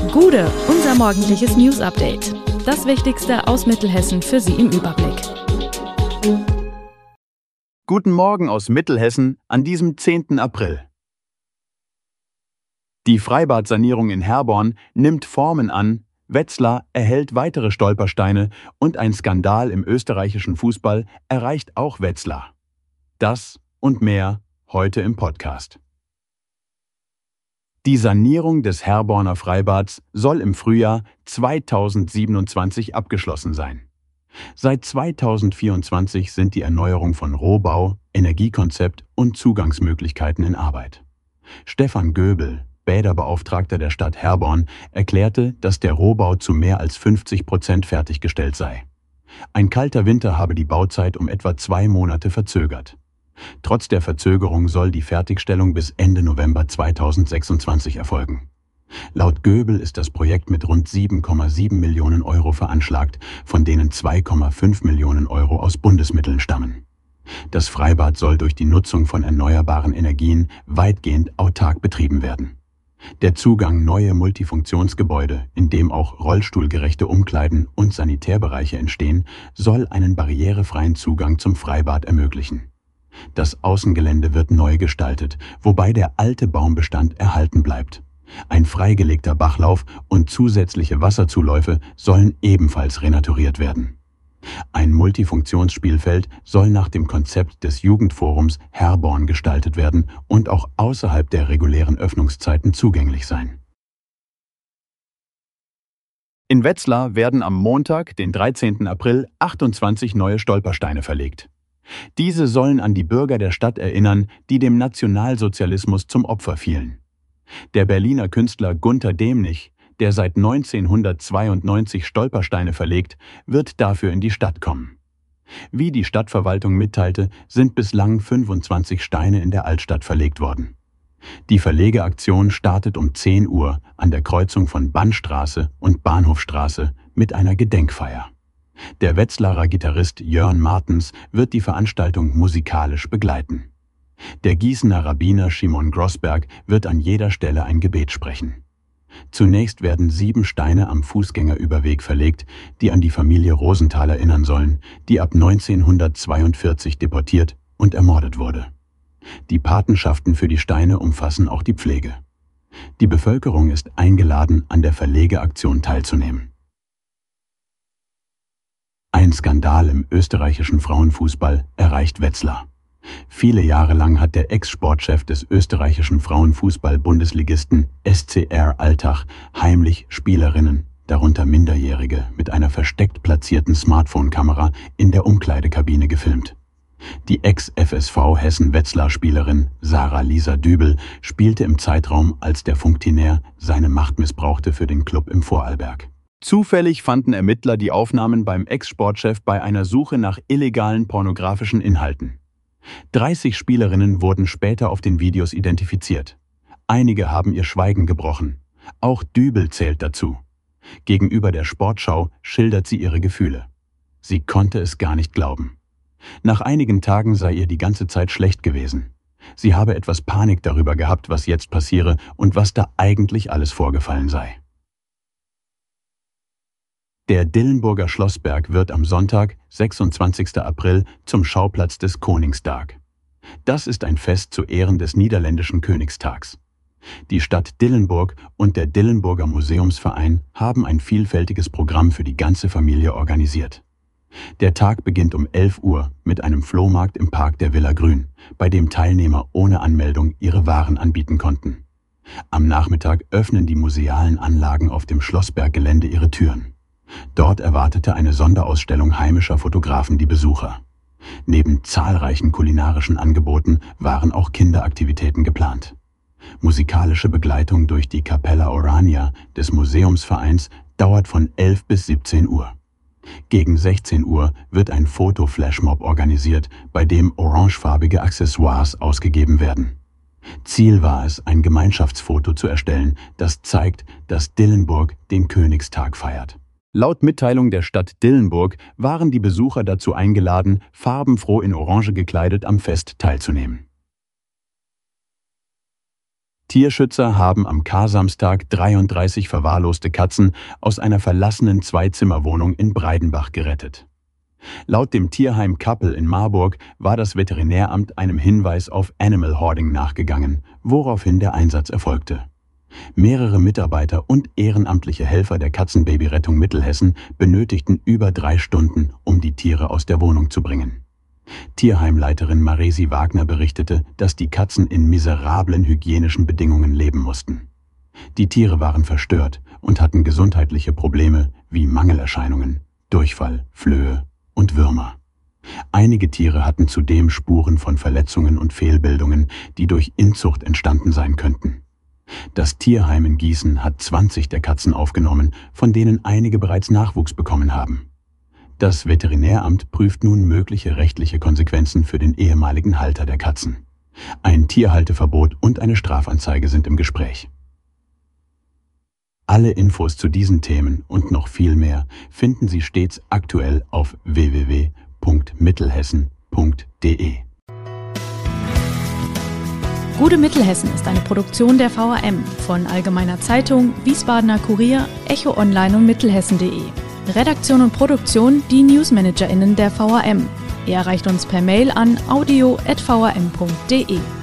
Gude, unser morgendliches News-Update. Das Wichtigste aus Mittelhessen für Sie im Überblick. Guten Morgen aus Mittelhessen an diesem 10. April. Die Freibadsanierung in Herborn nimmt Formen an, Wetzlar erhält weitere Stolpersteine und ein Skandal im österreichischen Fußball erreicht auch Wetzlar. Das und mehr heute im Podcast. Die Sanierung des Herborner Freibads soll im Frühjahr 2027 abgeschlossen sein. Seit 2024 sind die Erneuerung von Rohbau, Energiekonzept und Zugangsmöglichkeiten in Arbeit. Stefan Göbel, Bäderbeauftragter der Stadt Herborn, erklärte, dass der Rohbau zu mehr als 50% fertiggestellt sei. Ein kalter Winter habe die Bauzeit um etwa 2 Monate verzögert. Trotz der Verzögerung soll die Fertigstellung bis Ende November 2026 erfolgen. Laut Göbel ist das Projekt mit rund 7,7 Millionen Euro veranschlagt, von denen 2,5 Millionen Euro aus Bundesmitteln stammen. Das Freibad soll durch die Nutzung von erneuerbaren Energien weitgehend autark betrieben werden. Der Zugang neue Multifunktionsgebäude, in dem auch rollstuhlgerechte Umkleiden und Sanitärbereiche entstehen, soll einen barrierefreien Zugang zum Freibad ermöglichen. Das Außengelände wird neu gestaltet, wobei der alte Baumbestand erhalten bleibt. Ein freigelegter Bachlauf und zusätzliche Wasserzuläufe sollen ebenfalls renaturiert werden. Ein Multifunktionsspielfeld soll nach dem Konzept des Jugendforums Herborn gestaltet werden und auch außerhalb der regulären Öffnungszeiten zugänglich sein. In Wetzlar werden am Montag, den 13. April, 28 neue Stolpersteine verlegt. Diese sollen an die Bürger der Stadt erinnern, die dem Nationalsozialismus zum Opfer fielen. Der Berliner Künstler Gunter Demnig, der seit 1992 Stolpersteine verlegt, wird dafür in die Stadt kommen. Wie die Stadtverwaltung mitteilte, sind bislang 25 Steine in der Altstadt verlegt worden. Die Verlegeaktion startet um 10 Uhr an der Kreuzung von Bannstraße und Bahnhofstraße mit einer Gedenkfeier. Der Wetzlarer Gitarrist Jörn Martens wird die Veranstaltung musikalisch begleiten. Der Gießener Rabbiner Shimon Grossberg wird an jeder Stelle ein Gebet sprechen. Zunächst werden 7 Steine am Fußgängerüberweg verlegt, die an die Familie Rosenthal erinnern sollen, die ab 1942 deportiert und ermordet wurde. Die Patenschaften für die Steine umfassen auch die Pflege. Die Bevölkerung ist eingeladen, an der Verlegeaktion teilzunehmen. Ein Skandal im österreichischen Frauenfußball erreicht Wetzlar. Viele Jahre lang hat der Ex-Sportchef des österreichischen Frauenfußball-Bundesligisten SCR Altach heimlich Spielerinnen, darunter Minderjährige, mit einer versteckt platzierten Smartphone-Kamera in der Umkleidekabine gefilmt. Die Ex-FSV Hessen-Wetzlar-Spielerin Sarah Lisa Dübel spielte im Zeitraum, als der Funktionär seine Macht missbrauchte für den Club im Vorarlberg. Zufällig fanden Ermittler die Aufnahmen beim Ex-Sportchef bei einer Suche nach illegalen pornografischen Inhalten. 30 Spielerinnen wurden später auf den Videos identifiziert. Einige haben ihr Schweigen gebrochen. Auch Dübel zählt dazu. Gegenüber der Sportschau schildert sie ihre Gefühle. Sie konnte es gar nicht glauben. Nach einigen Tagen sei ihr die ganze Zeit schlecht gewesen. Sie habe etwas Panik darüber gehabt, was jetzt passiere und was da eigentlich alles vorgefallen sei. Der Dillenburger Schlossberg wird am Sonntag, 26. April, zum Schauplatz des Koningsdag. Das ist ein Fest zu Ehren des niederländischen Königstags. Die Stadt Dillenburg und der Dillenburger Museumsverein haben ein vielfältiges Programm für die ganze Familie organisiert. Der Tag beginnt um 11 Uhr mit einem Flohmarkt im Park der Villa Grün, bei dem Teilnehmer ohne Anmeldung ihre Waren anbieten konnten. Am Nachmittag öffnen die musealen Anlagen auf dem Schlossberggelände ihre Türen. Dort erwartete eine Sonderausstellung heimischer Fotografen die Besucher. Neben zahlreichen kulinarischen Angeboten waren auch Kinderaktivitäten geplant. Musikalische Begleitung durch die Capella Orania des Museumsvereins dauert von 11 bis 17 Uhr. Gegen 16 Uhr wird ein Foto-Flashmob organisiert, bei dem orangefarbige Accessoires ausgegeben werden. Ziel war es, ein Gemeinschaftsfoto zu erstellen, das zeigt, dass Dillenburg den Königstag feiert. Laut Mitteilung der Stadt Dillenburg waren die Besucher dazu eingeladen, farbenfroh in Orange gekleidet am Fest teilzunehmen. Tierschützer haben am Karsamstag 33 verwahrloste Katzen aus einer verlassenen Zweizimmerwohnung in Breidenbach gerettet. Laut dem Tierheim Kappel in Marburg war das Veterinäramt einem Hinweis auf Animal Hoarding nachgegangen, woraufhin der Einsatz erfolgte. Mehrere Mitarbeiter und ehrenamtliche Helfer der Katzenbabyrettung Mittelhessen benötigten über 3 Stunden, um die Tiere aus der Wohnung zu bringen. Tierheimleiterin Maresi Wagner berichtete, dass die Katzen in miserablen hygienischen Bedingungen leben mussten. Die Tiere waren verstört und hatten gesundheitliche Probleme wie Mangelerscheinungen, Durchfall, Flöhe und Würmer. Einige Tiere hatten zudem Spuren von Verletzungen und Fehlbildungen, die durch Inzucht entstanden sein könnten. Das Tierheim in Gießen hat 20 der Katzen aufgenommen, von denen einige bereits Nachwuchs bekommen haben. Das Veterinäramt prüft nun mögliche rechtliche Konsequenzen für den ehemaligen Halter der Katzen. Ein Tierhalteverbot und eine Strafanzeige sind im Gespräch. Alle Infos zu diesen Themen und noch viel mehr finden Sie stets aktuell auf www.mittelhessen.de. Gute Mittelhessen ist eine Produktion der VRM von Allgemeiner Zeitung, Wiesbadener Kurier, Echo Online und Mittelhessen.de. Redaktion und Produktion die NewsmanagerInnen der VRM. Ihr erreicht uns per Mail an audio@vrm.de.